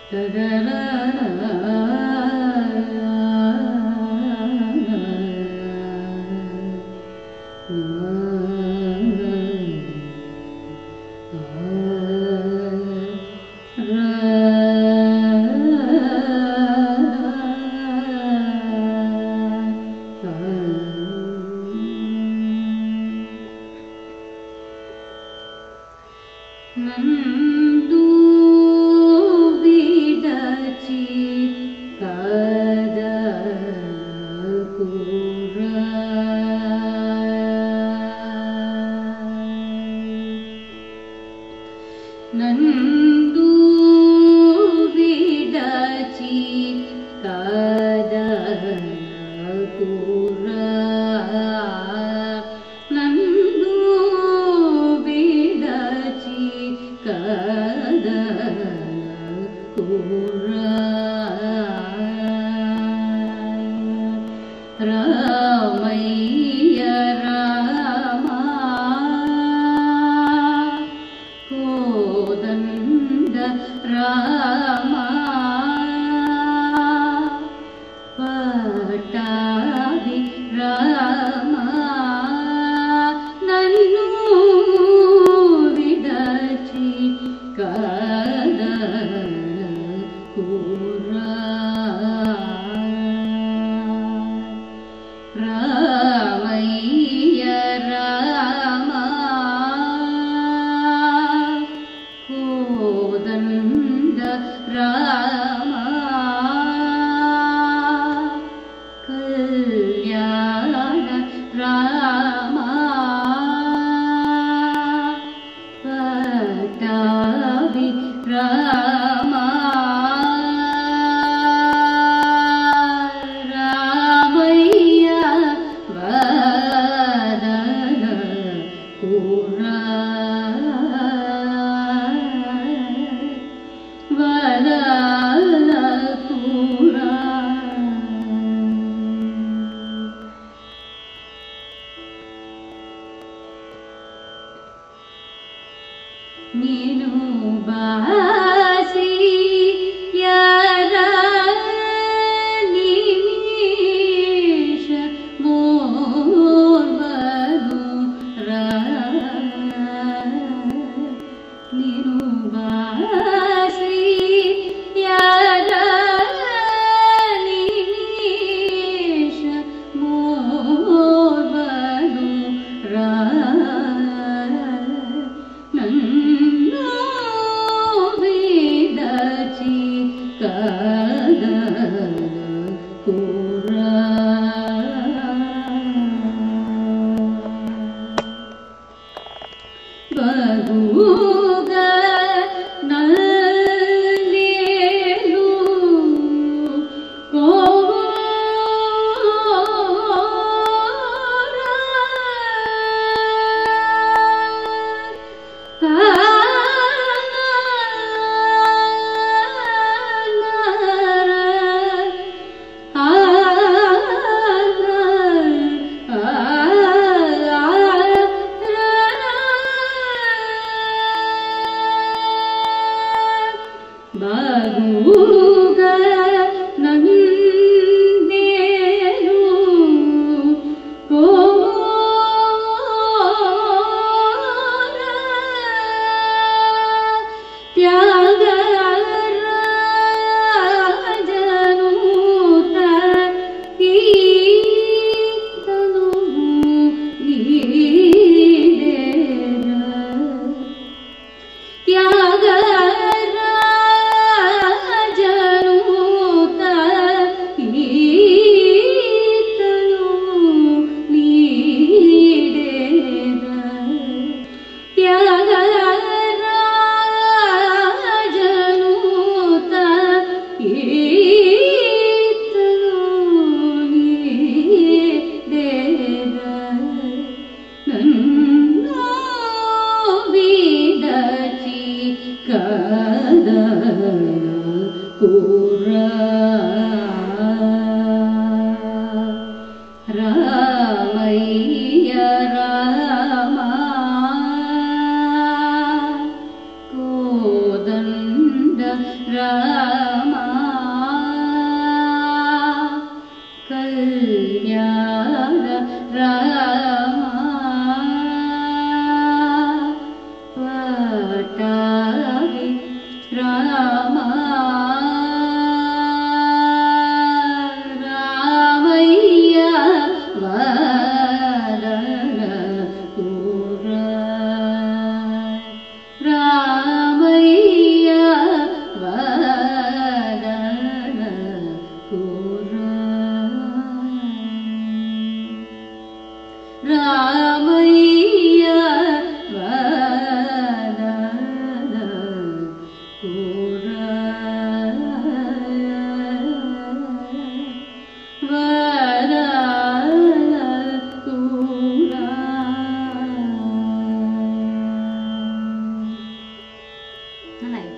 నందు విడచి కదకురా నందు విడచి కదకురా రామయ్య రామా కోదండ రామా పటాభి రామా నన్ను విడచి కదకురా రామయ్య రామా కోదండ రామా కళ్యాణ రామా పటాభి రామా నేను బాసి యారా నిమిష మోర్వను రా నేను బాసి యారా నిమిష మోర్వను రా కదకురా బహుగా నల్లేలు బహుగా నందేలు కోరా త్యాగరాజనూత కీర్తను ఈడేరా త్యాగరాజనూత కీర్తను నీడేరా త్యాగరాజనూత కీర్తను నీడేరా నన్ను విడచి కదకురా రామయ్య రామా కోదండ రామా పటావి రామ రామయ్య వదన కూర రామయ్య వదన కూర రామయ్య వదన కూర వదన కూర అలాగే